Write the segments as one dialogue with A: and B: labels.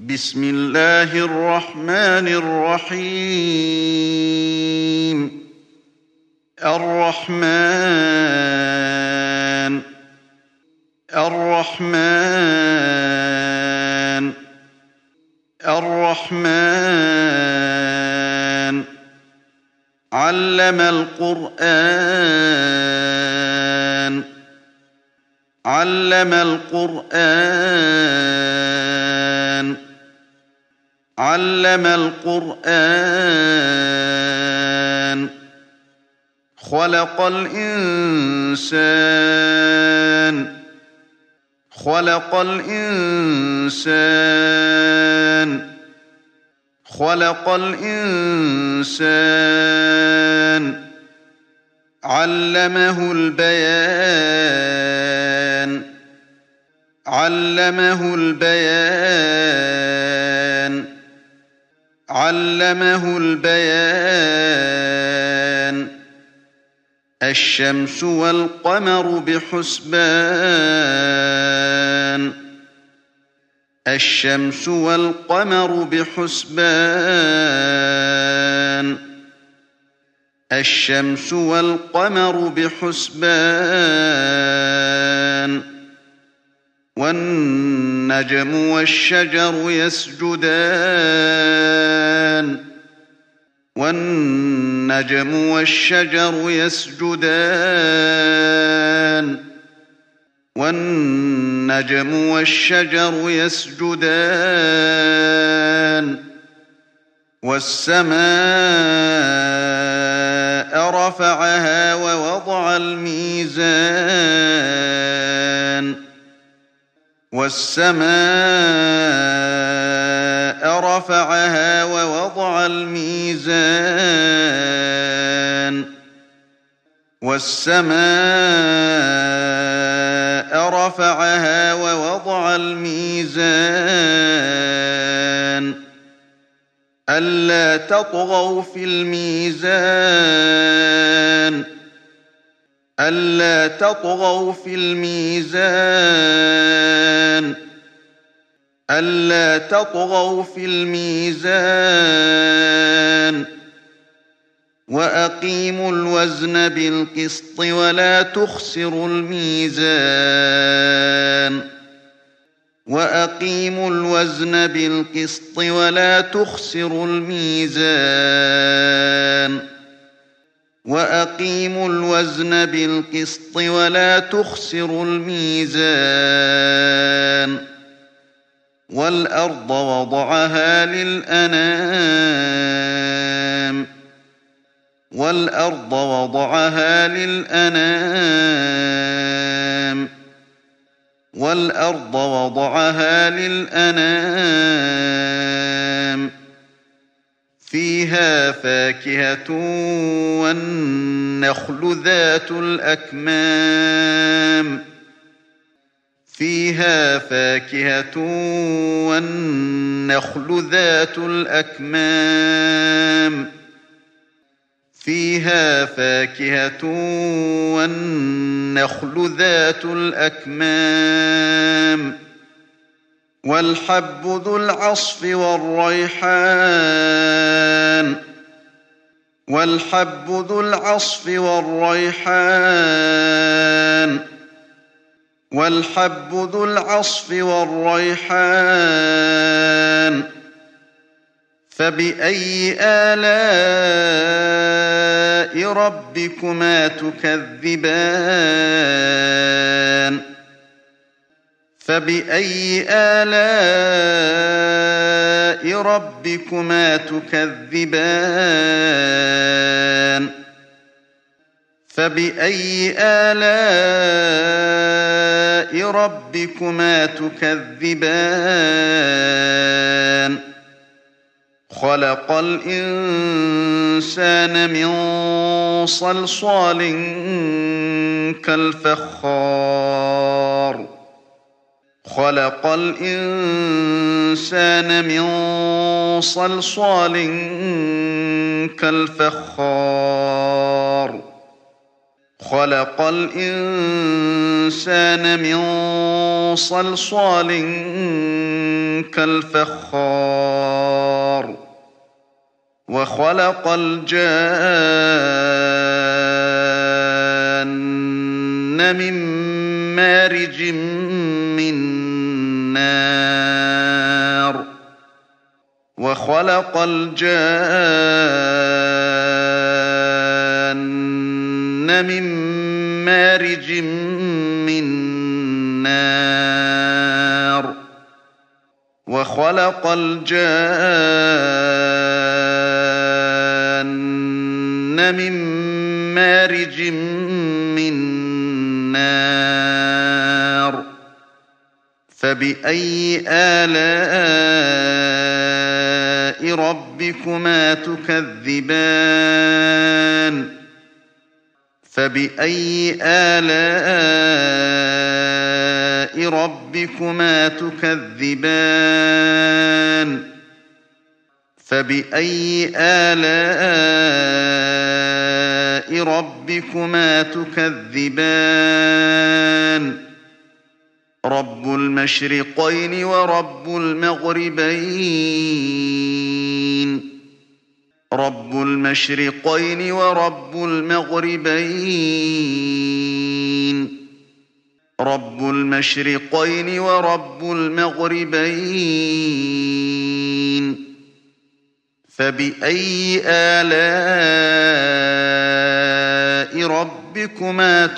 A: بسم الله الرحمن الرحيم الرحمن الرحمن الرحمن علم القرآن علم القرآن علم القرآن خلق الإنسان خلق الإنسان خلق الإنسان علمه البيان علمه البيان علمه البيان الشمس والقمر بحسبان الشمس والقمر بحسبان الشمس والقمر بحسبان والنجم والشجر يسجدان والنجم والشجر يسجدان والنجم والشجر يسجدان والسماء رفعها ووضع الميزان والسماء رفعها ووضع الميزان والسماء رفعها ووضع الميزان ألا تطغوا في الميزان ألا تطغوا في الميزان ألا تطغوا في الميزان وأقيموا الوزن بالقسط ولا تخسروا الميزان وأقيموا الوزن بالقسط ولا تخسروا الميزان وأقيموا الوزن بالقسط ولا تخسروا الميزان والأرض وضعها للأنام والأرض وضعها للأنام والأرض وضعها للأنام فيها فاكهة والنخل ذات الأكمام فيها فاكهة والنخل ذات الأكمام فيها فاكهة والنخل ذات الأكمام والحب ذو العصف والريحان والحب ذو العصف والريحان والحب ذو العصف والريحان فبأي آلاء ربكما تكذبان فبأي آلاء ربكما تكذبان فبأي آلاء ربكما تكذبان خلق الإنسان من صلصال كالفخار خلق الإنسان من صلصال كالفخار خلق الإنسان من صلصال كالفخار وخلق الجان من مارج من نار وخلق الجان من مارج من نار وخلق الجان من مارج من نار فبأي آلاء ربكما تكذبان فبأي آلاء ربكما تكذبان فبأي آلاء ربكما تكذبان رب المشرقين ورب المغربين رب المشرقين ورب المغربين رب المشرقين ورب المغربين فبأي آلاء ربكما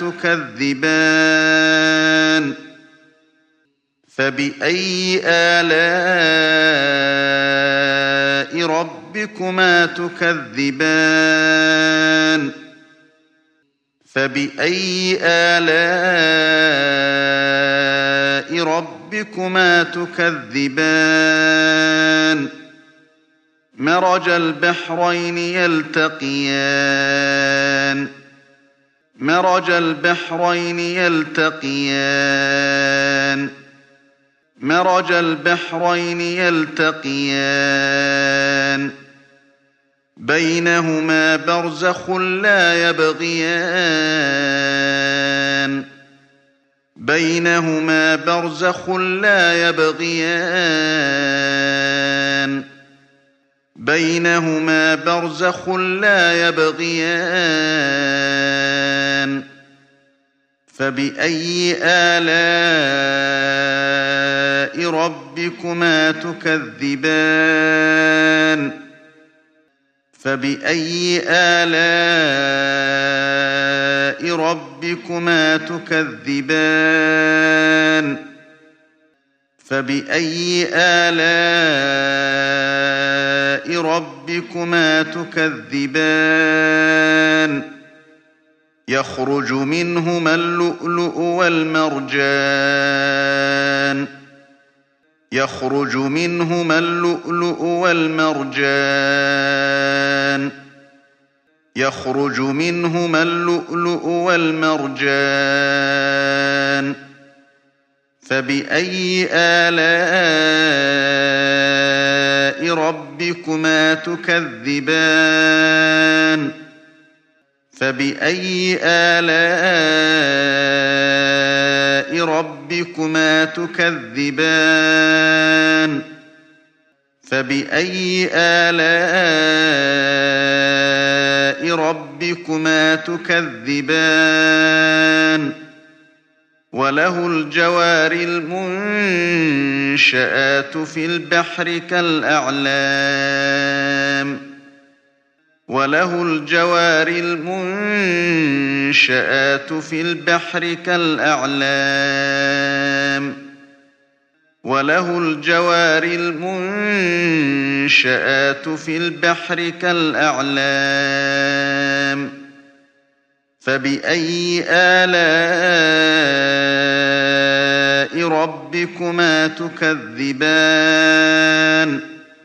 A: تكذبان فبأي آلاء ربكما تكذبان فبأي آلاء ربكما تكذبان مرج البحرين يلتقيان مرج البحرين يلتقيان مرج البحرين يلتقيان بينهما برزخ لا يبغيان بينهما برزخ لا يبغيان بينهما برزخ لا يبغيان فبأي آلاء ربكما تكذبان فبأي آلاء ربكما تكذبان فبأي آلاء ربكما تكذبان يخرج منهما اللؤلؤ والمرجان يخرج منهما اللؤلؤ والمرجان يخرج منهما اللؤلؤ والمرجان فبأي آلاء ربكما تكذبان فبأي آلاء ربكما تكذبان فبأي آلاء ربكما تكذبان وله الجوار المنشآت في البحر كالأعلام وله الجوار المنشآت في البحر كالأعلام وله الجوار المنشآت في البحر كالأعلام فبأي آلاء ربكما تكذبان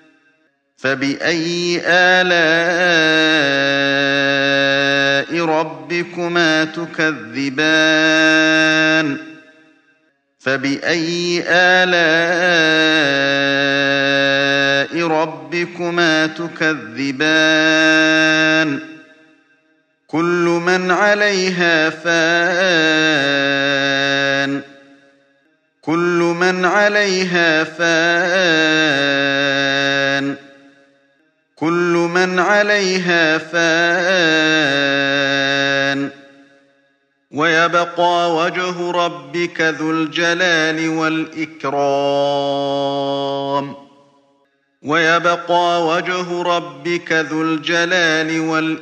A: فبأي آلاء ربكما تكذبان فبأي آلاء ربكما تكذبان كل من عليها فان كل من عليها فان كل من عليها فان ويبقى وجه ربك ذو الجلال والإكرام ويبقى وجه ربك ذو الجلال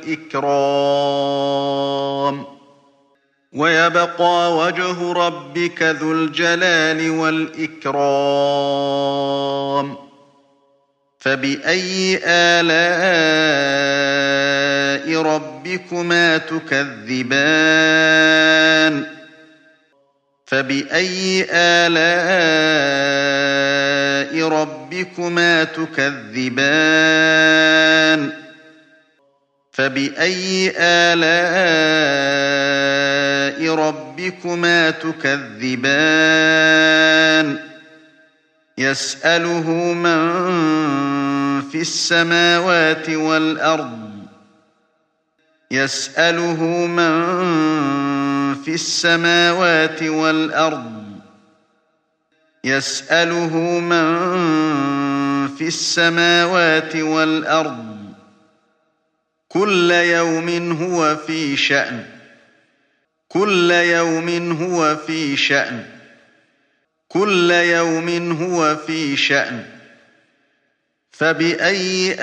A: والإكرام ويبقى وجه ربك ذو الجلال والإكرام فبأي آلاء ربكما تكذبان فبأي آلاء ربكما تكذبان فبأي آلاء ربكما تكذبان يسأله من في السماوات والأرض يسأله من في السماوات والأرض يسأله من في السماوات والأرض كل يوم هو في شأن كل يوم هو في شأن كل يوم هو في شأن فبأي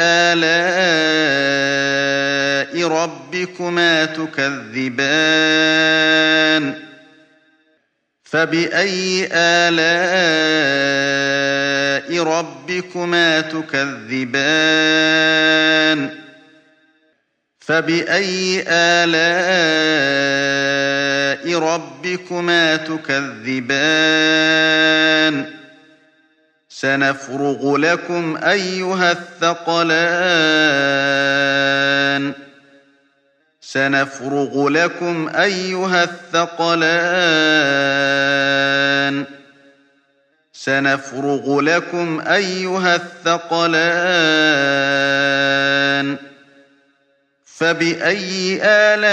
A: آلاء ربكما تكذبان فبأي آلاء ربكما تكذبان فبأي آلاء ربكما تكذبان سنفرغ لكم أيها الثقلان سنفرغ لكم أيها الثقلان سنفرغ لكم أيها الثقلان فبأي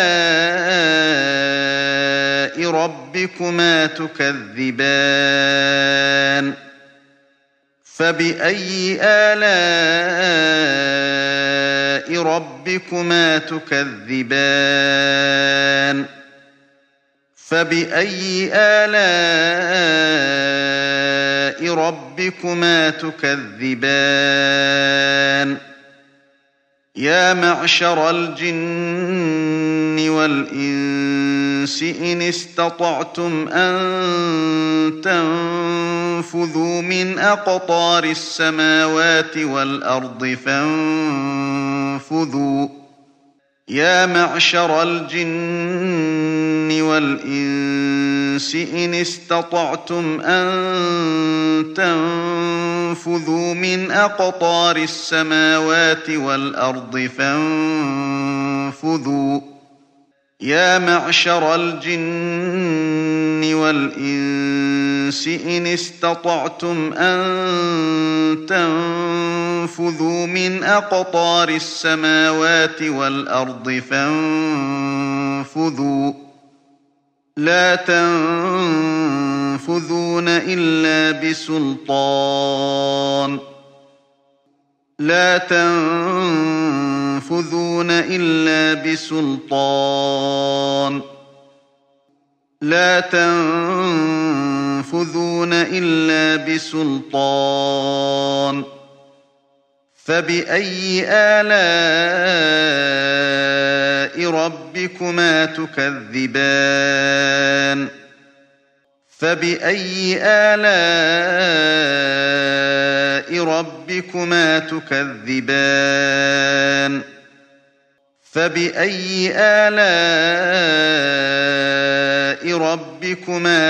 A: آلاء ربكما تكذبان فبأي آلاء ربكما تكذبان فبأي آلاء ربكما تكذبان يا معشر الجن والإنس إن استطعتم أن تنفذوا من أقطار السماوات والأرض فانفذوا يا معشر الجن والإنس إن استطعتم أن تنفذوا من أقطار السماوات والأرض فانفذوا يا معشر الجن والإنس إن استطعتم أن تنفذوا من أقطار السماوات والأرض فانفذوا لا تنفذون إلا بسلطان لا تنفذون إلا بسلطان لا تنفذون إلا بسلطان فبأي آلاء ربكما تكذبان فبأي آلاء ربكما تكذبان فبأي آلاء ربكما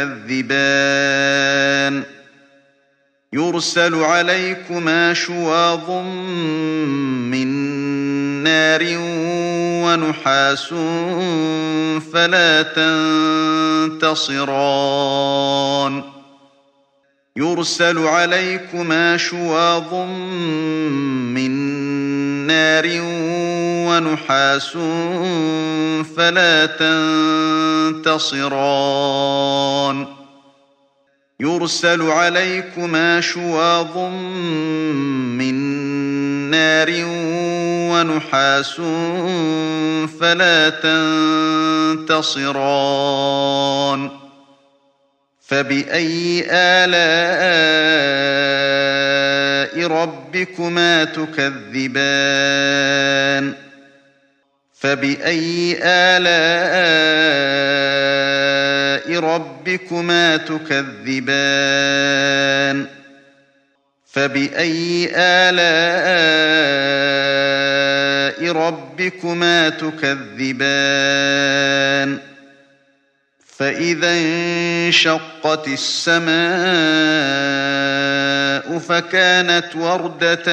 A: تكذبان يرسل عليكما شواظ من نار ونحاس فلا تنتصران يرسل عليكما شواظ من نار ونحاس فلا تنتصران يرسل عليكما شواظ من نار ونحاس فلا تنتصران فبأي آلاء ربكما تكذبان فبأي آلاء ربكما تكذبان فبأي آلاء ربكما تكذبان فإذا انشقت السماء فكانت وردة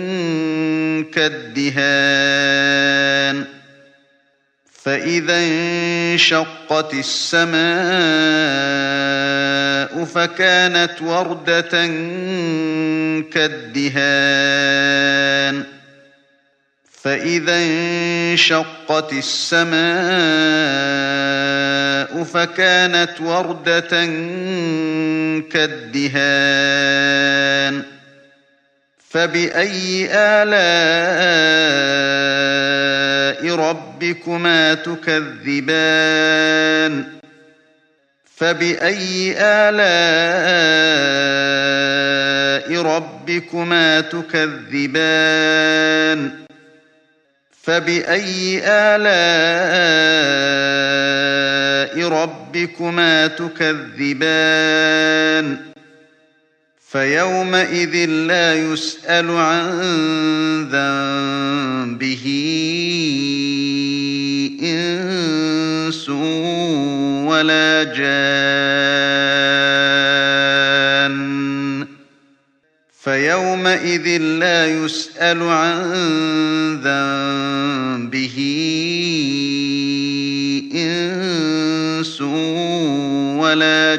A: كالدهان فإذا انشقت السماء فكانت وردة كالدهان فإذا انشقت السماء فكانت وردة كالدهان فبأي آلاء ربكما تكذبان فبأي آلاء ربكما تكذبان فبأي آلاء ربكما تكذبان فيومئذ لا يسأل عن ذنبه إنس ولا جان فيومئذ لا يسأل عن ذنبه إنس ولا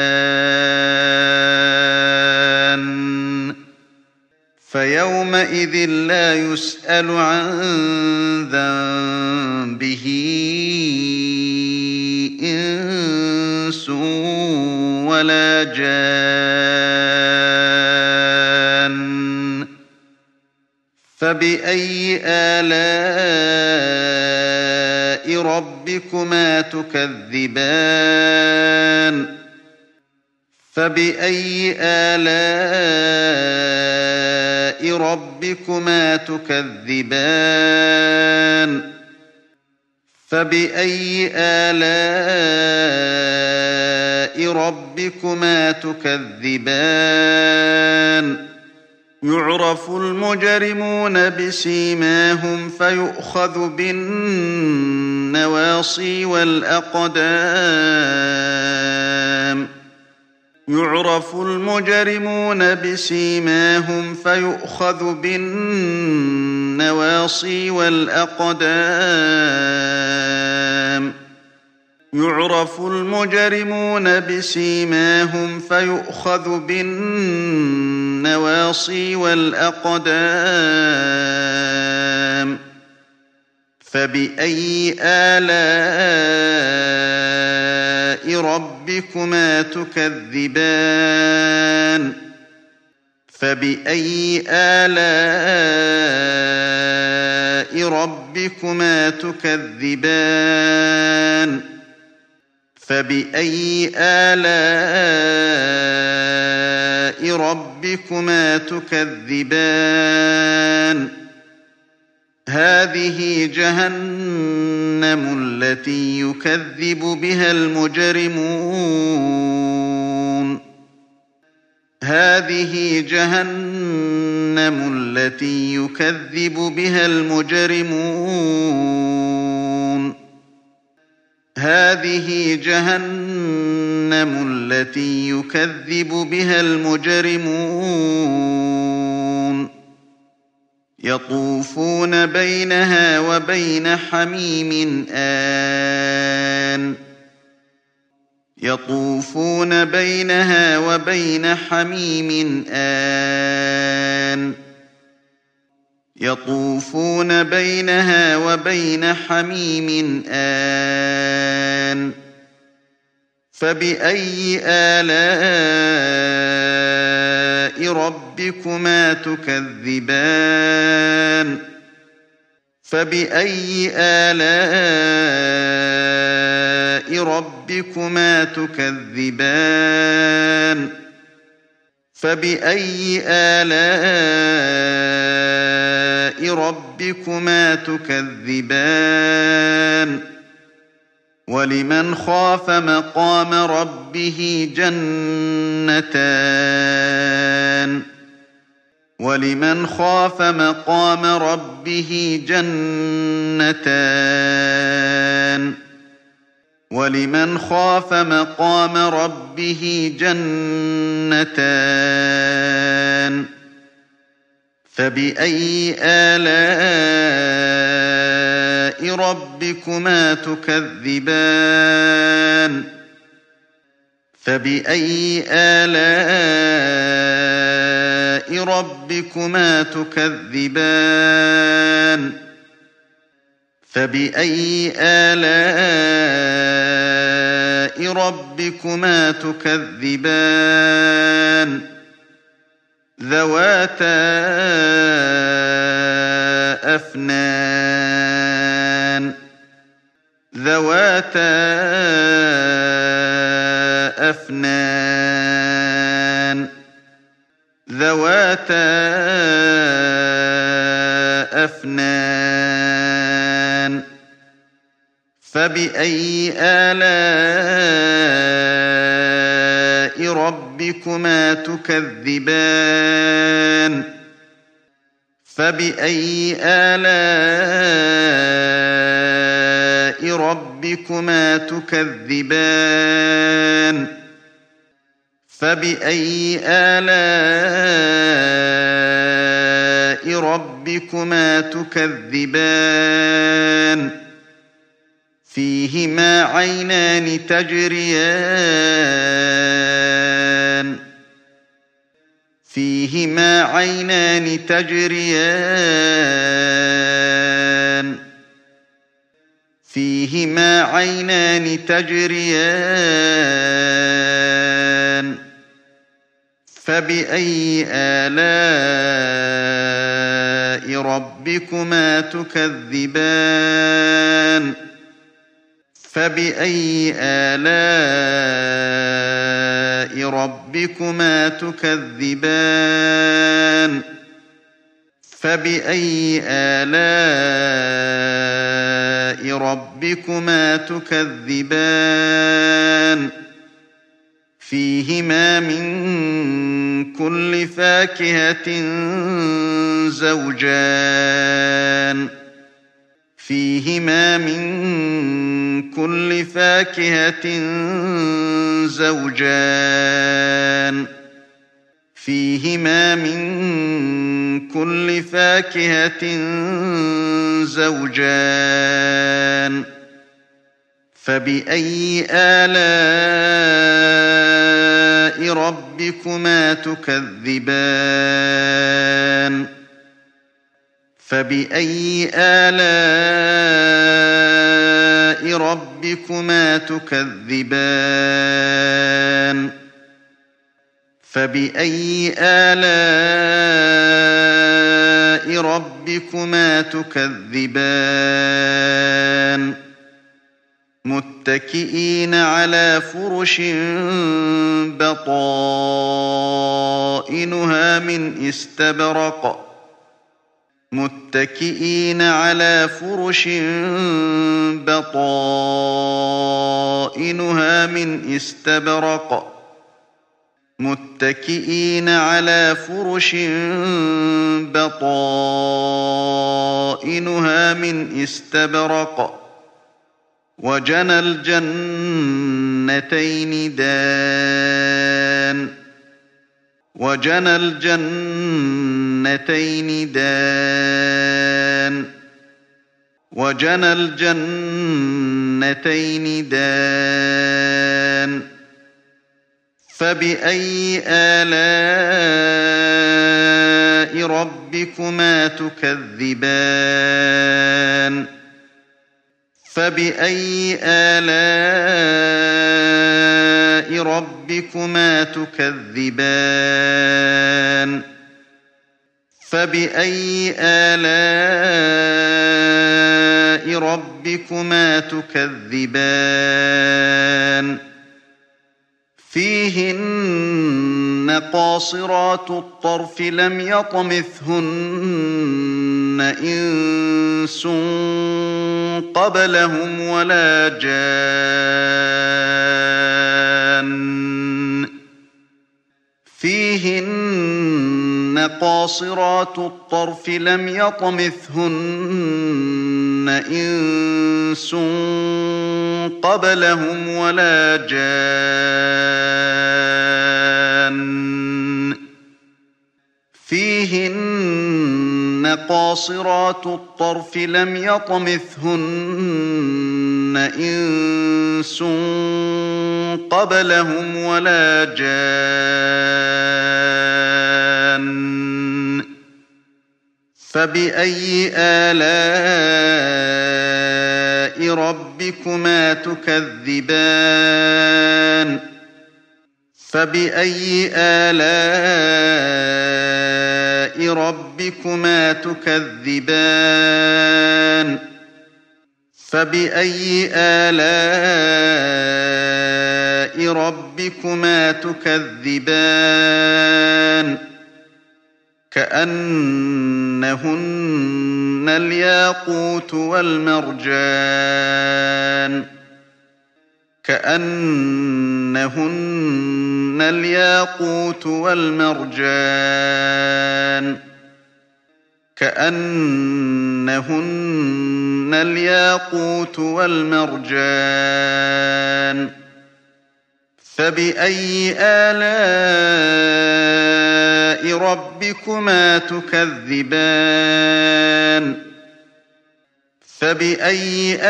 A: جان فيومئذ لا يسأل عن ذنبه إنس ولا جان فبأي آلاء ربكما تكذبان فبأي آلاء ربكما تكذبان فبأي آلاء ربكما تكذبان يعرف المجرمون بسيماهم فيؤخذ بالنواصي والأقدام يعرف المجرمون بسيماهم فيؤخذ بالنواصي والأقدام يعرف المجرمون بسيماهم فيؤخذ بالنواصي والأقدام فبأي آلاء ربكما تكذبان فبأي آلاء ربكما تكذبان فبأي آلاء ربكما تكذبان هذه جهنم التي يكذب بها المجرمون هذه جهنم التي يكذب بها المجرمون هذه جهنم التي يكذب بها المجرمون يطوفون بينها وبين حميم آن يطوفون بينها وبين حميم آن يطوفون بينها وبين حميم آن فبأي آلاء ربكما تكذبان فبأي آلاء ربكما تكذبان فبأي آلاء ربكما تكذبان ولمن خاف مقام ربه جنتان ولمن خاف مقام ربه جنتان ولمن خاف مقام ربه جنتان فبأي آلاء ربكما تكذبان فبأي آلاء ربكما تكذبان فبأي آلاء ربكما تكذبان ذواتا أفنان ذواتا أفنان ذواتا أفنان فبأي آلاء ربكما تكذبان فبأي آلاء ربكما تكذبان فبأي آلاء ربكما تكذبان فيهما عينان تجريان فيهما عينان تجريان فيهما عينان تجريان فبأي آلاء ربكما تكذبان فبأي آلاء ربكما تكذبان فبأي آلاء ربكما تكذبان فيهما من كل فاكهة زوجان فيهما من كل فاكهة زوجان فيهما من كل فاكهة زوجان فبأي آلاء ربكما تكذبان فبأي آلاء ربكما تكذبان فبأي آلاء ربكما تكذبان متكئين على فرش بطائنها من استبرق متكئين على فرش بطائنها من استبرق متكئين على فرش بطائنها من استبرق وجنى الجنتين دان وجنى الجنتين دان وجنى الجنتين دان فبأي آلاء ربكما تكذبان فبأي آلاء ربكما تكذبان فبأي آلاء ربكما تكذبان فيهن قاصرات الطرف لم يطمثهن إنس قبلهم ولا جان فيهن قاصرات الطرف لم يطمثهن إنس قبلهم ولا جان فيهن قاصرات الطرف لم يطمثهن إنس قبلهم ولا جان فبأي آلاء ربكما تكذبان فبأي آلاء ربكما تكذبان فبأي آلاء ربكما تكذبان كأنهن الياقوت والمرجان كأنهن الياقوت والمرجان كأنهن الياقوت والمرجان فبأي آلاء ربكما تكذبان فبأي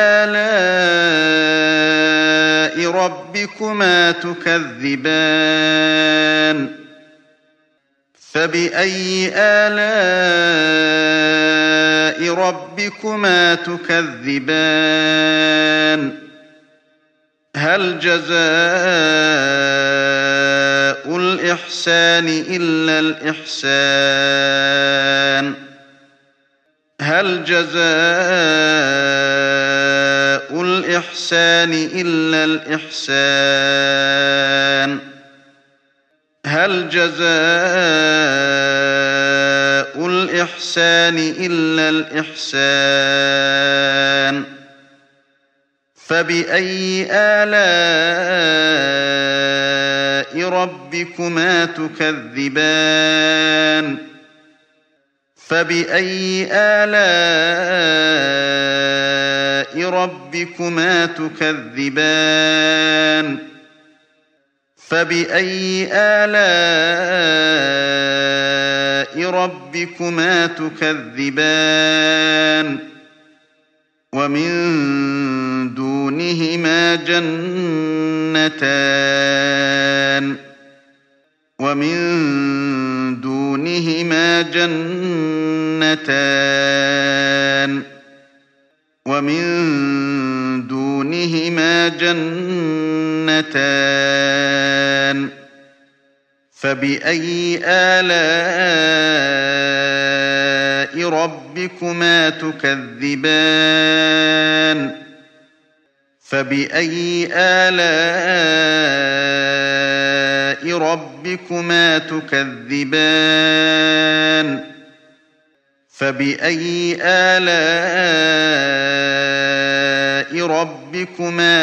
A: آلاء ربكما تكذبان فبأي آلاء ربكما تكذبان هل جزاء الإحسان إلا الإحسان هل جزاء الإحسان إلا الإحسان هل جزاء الإحسان إلا الإحسان فبأي آلاء ربكما تكذبان فبأي آلاء ربكما تكذبان فبأي آلاء ربكما تكذبان ومن دونهما جنتان ومن دونهما جنتان ومن دونهما جنتان فبأي آلاء ربكما تكذبان فبأي آلاء ربكما تكذبان فبأي آلاء ربكما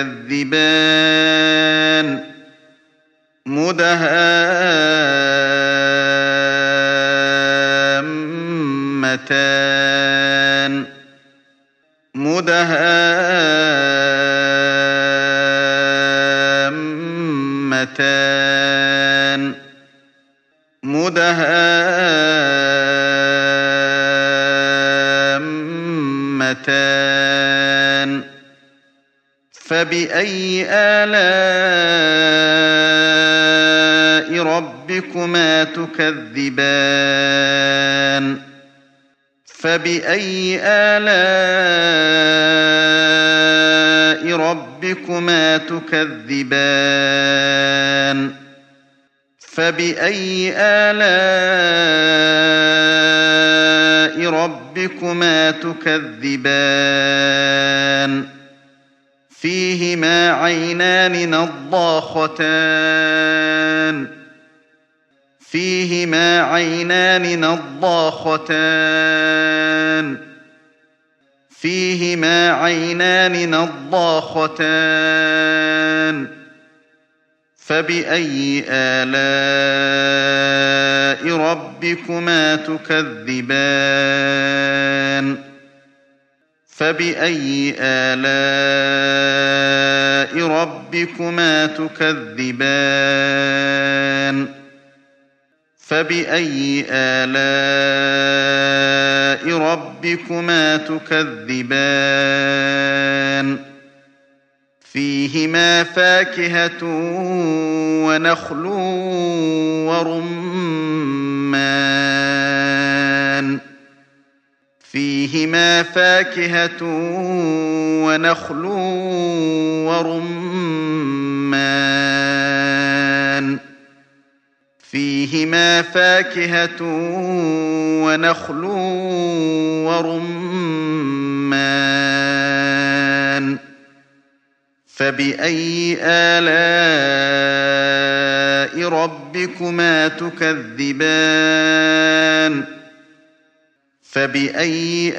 A: تكذبان مدهامتان مدهامتان مدهامتان فبأي آلاء ربكما تكذبان فبأي آلاء ربكما تكذبان فبأي آلاء ربكما تكذبان فيهما عينان نضاختان فيهما عينان نضاختان فيهما عينان نضاختان فبأي آلاء ربكما تكذبان فبأي آلاء ربكما تكذبان فبأي آلاء ربكما تكذبان فيهما فاكهة ونخل ورمان فيهما فاكهة ونخل ورمان فيهما فاكهة ونخل ورمان فبأي آلاء ربكما تكذبان فبأي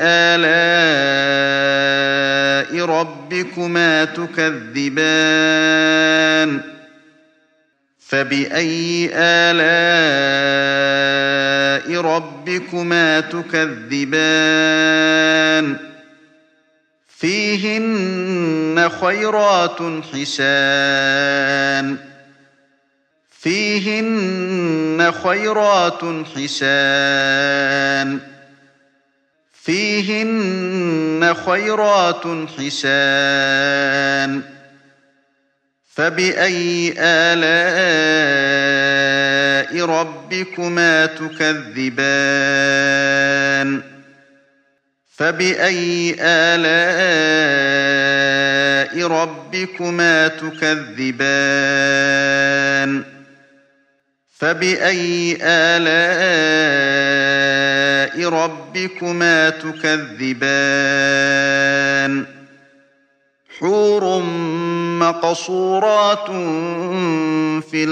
A: آلاء ربكما تكذبان فبأي آلاء ربكما تكذبان فيهن خيرات حسان فيهن خيرات حسان فيهن خيرات حسان فبأي آلاء ربكما تكذبان فبأي آلاء ربكما تكذبان فبأي آلاء ربكما تكذبان حور مقصورات في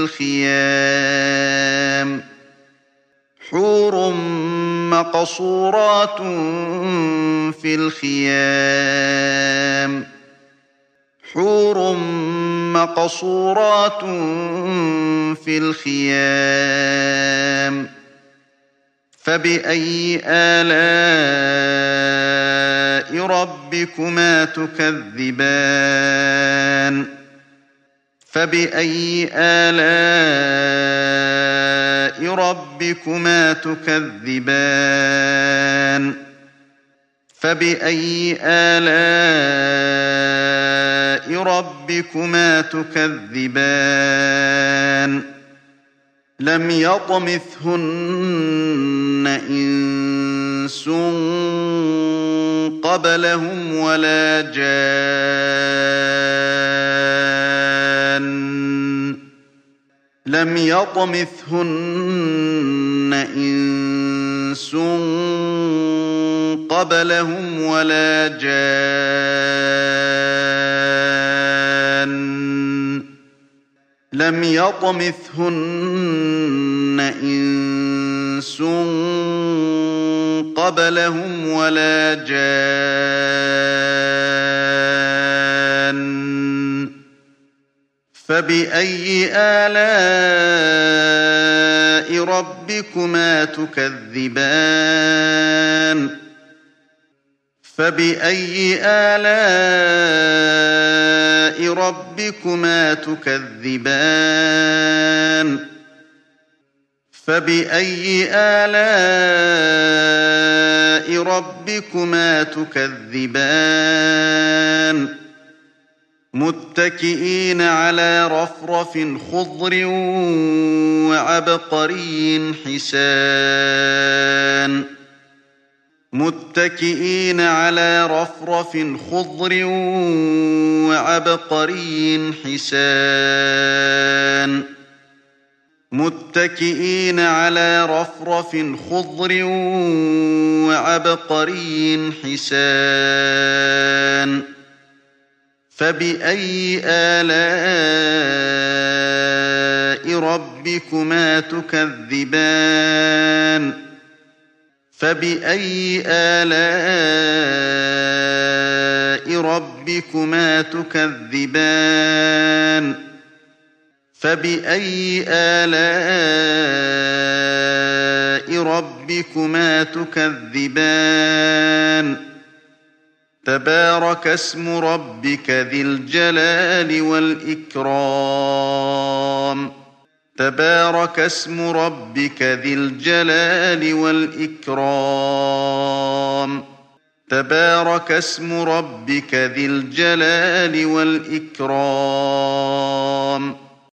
A: الخيام حور مقصورات في الخيام حور مقصورات في الخيام فبأي آلاء ربكما تكذبان فبأي آلاء ربكما تكذبان فبأي آلاء ربكما تكذبان لم يطمثهن إنس قبلهم ولا جان لم يطمثهن إنس قبلهم ولا جان لم يطمثهن إنس قبلهم ولا جان فبأي آلاء ربكما تكذبان فبأي آلاء ربكما تكذبان فبأي آلاء ربكما تكذبان متكئين على رفرف خضر وعبقري حسان متكئين على رفرف خضر وعبقري حسان متكئين على رفرف خضر وعبقري حسان فبأي آلاء ربكما تكذبان فبأي آلاء ربكما تكذبان فبأي آلاء ربكما تكذبان تبارك اسم ربك ذي الجلال والإكرام تبارك اسم ربك ذي الجلال والإكرام تبارك اسم ربك ذي الجلال والإكرام